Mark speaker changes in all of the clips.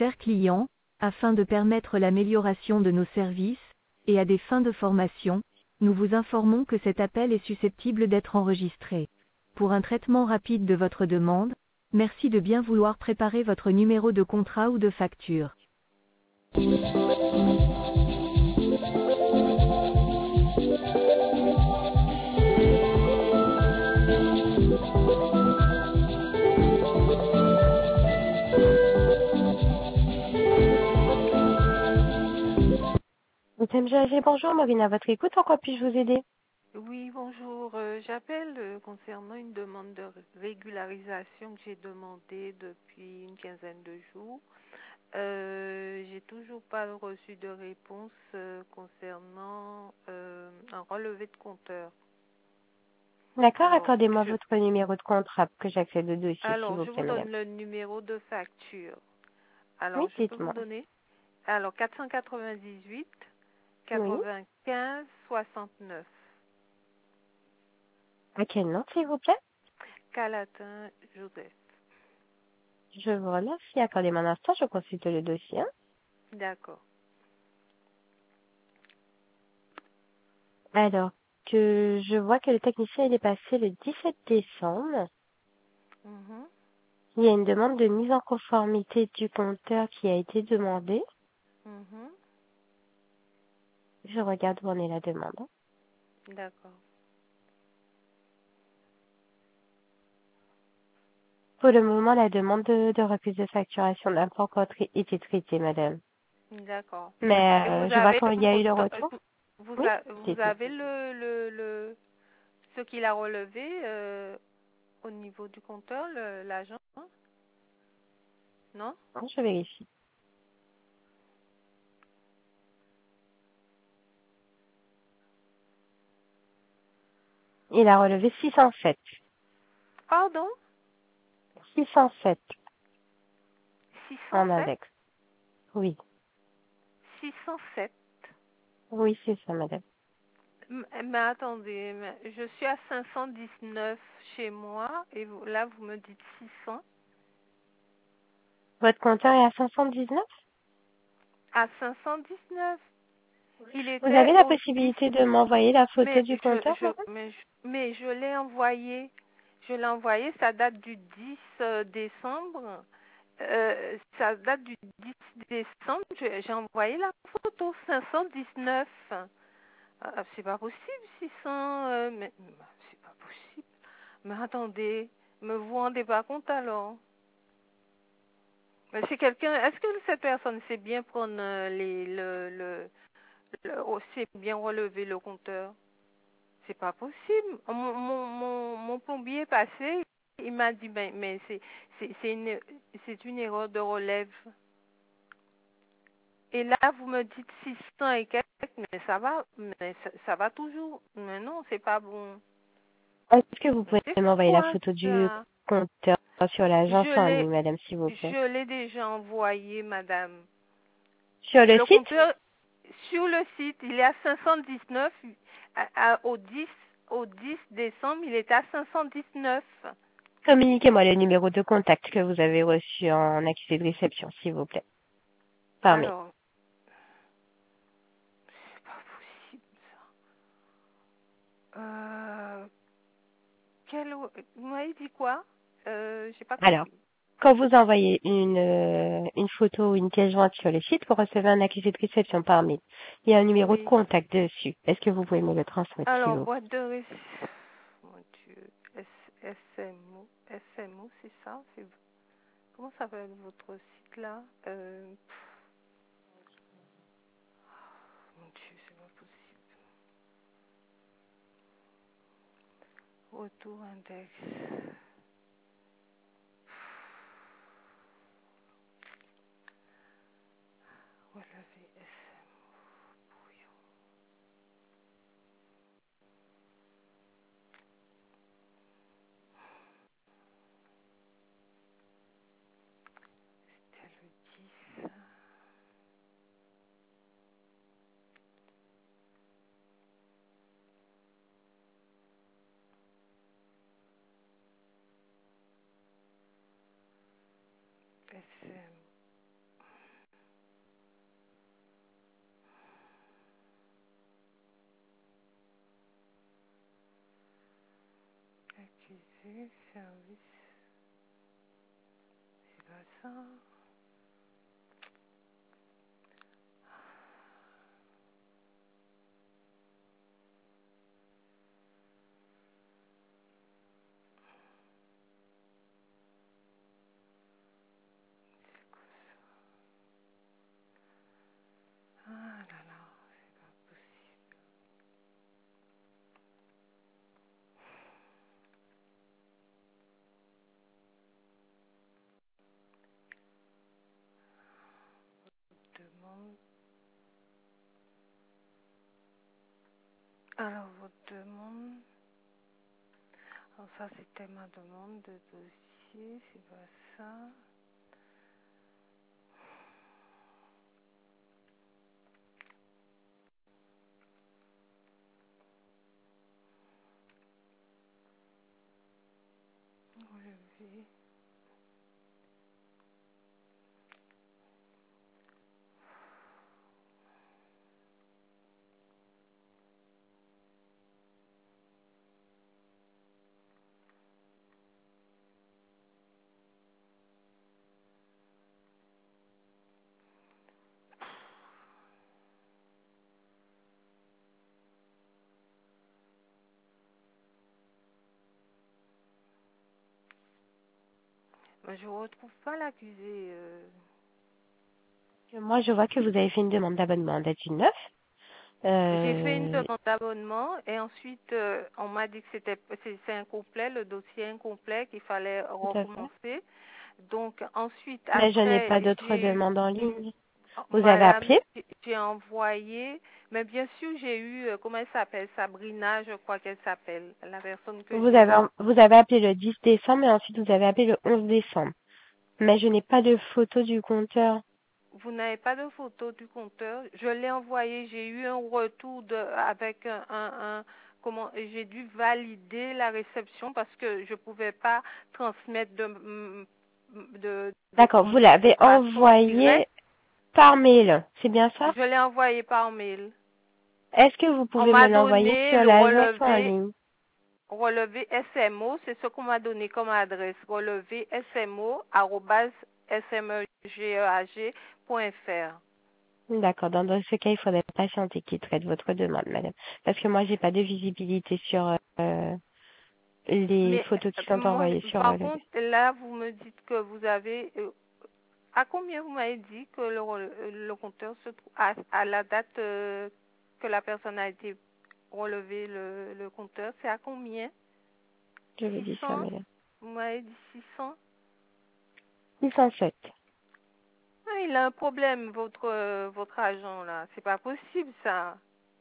Speaker 1: chers clients, afin de permettre l'amélioration de nos services, et à des fins de formation, nous vous informons que cet appel est susceptible d'être enregistré. Pour un traitement rapide de votre demande, merci de bien vouloir préparer votre numéro de contrat ou de facture.
Speaker 2: Madame Gérard, bonjour, Marine, à votre écoute, en quoi puis-je vous aider?
Speaker 3: Oui, bonjour. J'appelle concernant une demande de régularisation que j'ai demandée depuis une quinzaine de jours. J'ai toujours pas reçu de réponse concernant un relevé de compteur.
Speaker 2: D'accord,
Speaker 3: Alors,
Speaker 2: accordez-moi votre numéro de contrat pour que j'accède au dossier, s'il vous
Speaker 3: je
Speaker 2: plaît,
Speaker 3: vous
Speaker 2: madame.
Speaker 3: donne le numéro de facture.
Speaker 2: Oui,
Speaker 3: Alors, je peux vous
Speaker 2: dites-moi.
Speaker 3: donner. Alors, 498
Speaker 2: Oui.
Speaker 3: 95 69.
Speaker 2: À quel nom, s'il vous plaît?
Speaker 3: Calatin Joseph.
Speaker 2: Je vous remercie. Accordez-moi un instant, je consulte le dossier.
Speaker 3: D'accord.
Speaker 2: Alors, que je vois que le technicien il est passé le 17 décembre.
Speaker 3: Mhm.
Speaker 2: Il y a une demande de mise en conformité du compteur qui a été demandée.
Speaker 3: Mhm.
Speaker 2: Je regarde où en est la demande.
Speaker 3: D'accord.
Speaker 2: Pour le moment, la demande de refus de facturation n'a pas encore été traitée, madame.
Speaker 3: D'accord. Et
Speaker 2: Mais
Speaker 3: vous
Speaker 2: je vois
Speaker 3: avez
Speaker 2: qu'il y a eu le retour. Oui,
Speaker 3: vous
Speaker 2: dites-moi.
Speaker 3: avez ce qu'il a relevé au niveau du compteur, l'agent, non?
Speaker 2: Non, je vérifie. Il a relevé 607.
Speaker 3: Pardon?
Speaker 2: 607 en
Speaker 3: 607?
Speaker 2: index. Oui.
Speaker 3: 607.
Speaker 2: Oui, c'est ça, madame.
Speaker 3: Mais attendez, je suis à 519 chez moi et là vous me dites 600.
Speaker 2: Votre compteur est à 519?
Speaker 3: À 519. Il
Speaker 2: Vous
Speaker 3: était
Speaker 2: avez la
Speaker 3: au 10.
Speaker 2: possibilité de m'envoyer la photo
Speaker 3: Mais
Speaker 2: du compteur, madame?
Speaker 3: mais je l'ai envoyé. Je l'ai envoyé, ça date du 10 décembre. Ça date du 10 décembre. J'ai envoyé la photo 519. C'est pas possible, 600. Mais c'est pas possible. Mais attendez, me vous rendez pas compte alors? Mais c'est quelqu'un. Est-ce que cette personne sait bien prendre sait bien relever le compteur? C'est pas possible. Mon plombier est passé, il m'a dit mais c'est une erreur de relève. Et là vous me dites 600 et quelques, mais ça va toujours. Mais non, c'est pas bon.
Speaker 2: Est-ce que vous pouvez
Speaker 3: C'est
Speaker 2: m'envoyer la
Speaker 3: quoi
Speaker 2: photo du
Speaker 3: ça?
Speaker 2: compteur sur l'agence en ligne, madame, s'il vous plaît?
Speaker 3: Je l'ai déjà envoyé, madame.
Speaker 2: Sur le
Speaker 3: Le
Speaker 2: site?
Speaker 3: compteur sur le site, il est à 519 au 10 décembre, il est à 519.
Speaker 2: Communiquez-moi le numéro de contact que vous avez reçu en accusé de réception, s'il vous plaît. Par mail.
Speaker 3: Alors, c'est pas possible ça. Vous m'avez dit quoi? J'ai pas
Speaker 2: Alors,
Speaker 3: compris.
Speaker 2: quand vous envoyez une photo ou une pièce jointe sur le site, vous recevez un accusé de réception par mail. Il y a un numéro de
Speaker 3: Oui.
Speaker 2: contact dessus. Est-ce que vous pouvez me le transmettre, s'il
Speaker 3: Alors,
Speaker 2: vous plaît?
Speaker 3: boîte de réception. Mon Dieu. SMO, c'est ça? Comment s'appelle votre site là? Mon Dieu, c'est pas possible. Retour index. Relevé SMO. Brouillon. C'était le 10. SM. activer service. C'est pas ça. Ah là là, c'est pas possible. Demande. Alors, votre demande. Alors, ça, c'était ma demande de dossier. C'est pas ça. Relevé. Mais je retrouve pas l'accusé.
Speaker 2: Moi, je vois que vous avez fait une demande d'abonnement en date du 9.
Speaker 3: J'ai fait une demande d'abonnement et ensuite on m'a dit que c'est incomplet, le dossier incomplet, qu'il fallait
Speaker 2: Tout à fait.
Speaker 3: recommencer. Donc ensuite
Speaker 2: Mais je n'ai
Speaker 3: après
Speaker 2: pas d'autres
Speaker 3: j'ai eu
Speaker 2: demandes en ligne. Vous avez
Speaker 3: madame,
Speaker 2: appelé?
Speaker 3: j'ai envoyé, mais bien sûr j'ai eu comment elle s'appelle, Sabrina, je crois qu'elle s'appelle, la personne que
Speaker 2: Vous
Speaker 3: j'ai eue.
Speaker 2: avez appelé le 10 décembre et ensuite vous avez appelé le 11 décembre. Mais je n'ai pas de photo du compteur.
Speaker 3: Vous n'avez pas de photo du compteur. Je l'ai envoyé. J'ai eu un retour avec comment j'ai dû valider la réception parce que je pouvais pas transmettre de
Speaker 2: D'accord, vous l'avez
Speaker 3: façon
Speaker 2: envoyé
Speaker 3: directe.
Speaker 2: par mail. C'est bien ça?
Speaker 3: Je l'ai envoyé par mail.
Speaker 2: Est-ce que vous
Speaker 3: On
Speaker 2: pouvez me
Speaker 3: m'a
Speaker 2: l'envoyer
Speaker 3: donné
Speaker 2: sur
Speaker 3: le
Speaker 2: l'agence ou en ligne?
Speaker 3: relevé SMO, c'est ce qu'on m'a donné comme adresse. Relevé SMO @smegeag.fr.
Speaker 2: D'accord, dans ce cas, il faudrait patienter qu'il traite votre demande, madame. Parce que moi, j'ai pas de visibilité sur les
Speaker 3: Mais
Speaker 2: photos qui sont
Speaker 3: moi,
Speaker 2: envoyées sur
Speaker 3: par
Speaker 2: le...
Speaker 3: contre, là, vous me dites que vous avez... à combien vous m'avez dit que le compteur se trouve à la date que la personne a été relevée, le compteur, c'est à combien?
Speaker 2: Je vous dis ça,
Speaker 3: 600?
Speaker 2: madame.
Speaker 3: Vous m'avez dit 600?
Speaker 2: 607.
Speaker 3: Ah, il a un problème, votre agent, là. C'est pas possible, ça.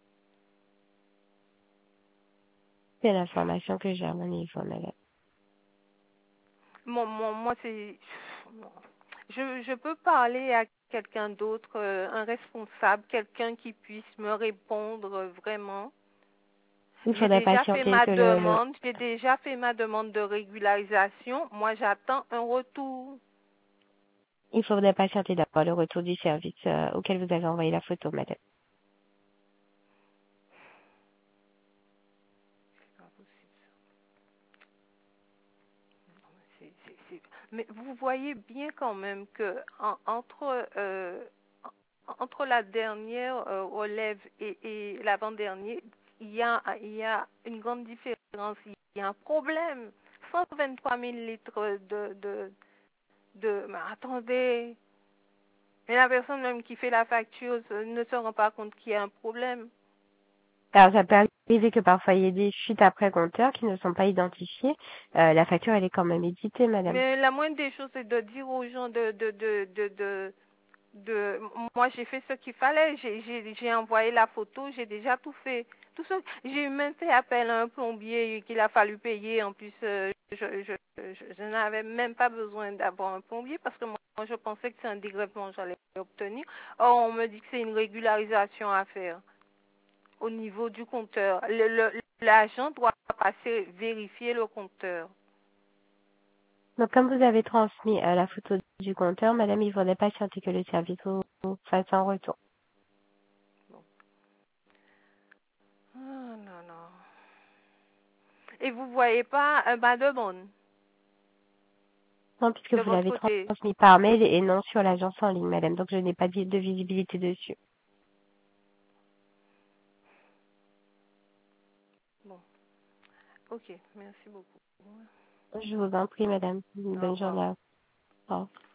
Speaker 2: C'est l'information que j'ai à mon niveau, madame.
Speaker 3: Moi, c'est... Je peux parler à quelqu'un d'autre, un responsable, quelqu'un qui puisse me répondre vraiment.
Speaker 2: Il faudrait patienter que
Speaker 3: J'ai déjà fait ma demande de régularisation. Moi, j'attends un retour.
Speaker 2: il faudrait patienter d'avoir le retour du service auquel vous avez envoyé la photo, madame.
Speaker 3: C'est pas possible, ça. Mais vous voyez bien quand même que entre la dernière relève et l'avant-dernier, il y a une grande différence. Il y a un problème. 123 000 litres mais attendez. Mais la personne même qui fait la facture ne se rend pas compte qu'il y a un problème.
Speaker 2: Alors, ça peut arriver que parfois il y ait des fuites après compteur qui ne sont pas identifiées. La facture, elle est quand même éditée, madame.
Speaker 3: Mais la moindre des choses, c'est de dire aux gens moi j'ai fait ce qu'il fallait, j'ai envoyé la photo, j'ai déjà tout fait. J'ai même fait appel à un plombier qu'il a fallu payer. En plus, je n'avais même pas besoin d'avoir un plombier parce que moi je pensais que c'est un dégrèvement que j'allais obtenir. Or, on me dit que c'est une régularisation à faire au niveau du compteur. L'agent doit passer vérifier le compteur.
Speaker 2: Donc, comme vous avez transmis la photo du compteur, madame, il faudrait patienter que le service vous fasse un retour.
Speaker 3: Bon. Ah, non, non. et vous voyez pas ma demande
Speaker 2: Non, puisque
Speaker 3: de
Speaker 2: vous
Speaker 3: votre
Speaker 2: l'avez
Speaker 3: côté.
Speaker 2: transmis par mail et non sur l'agence en ligne, madame. Donc, je n'ai pas de visibilité dessus.
Speaker 3: Bon, ok, merci beaucoup.
Speaker 2: Je vous en prie, madame. Une
Speaker 3: Au
Speaker 2: bonne
Speaker 3: revoir.
Speaker 2: journée. Au revoir.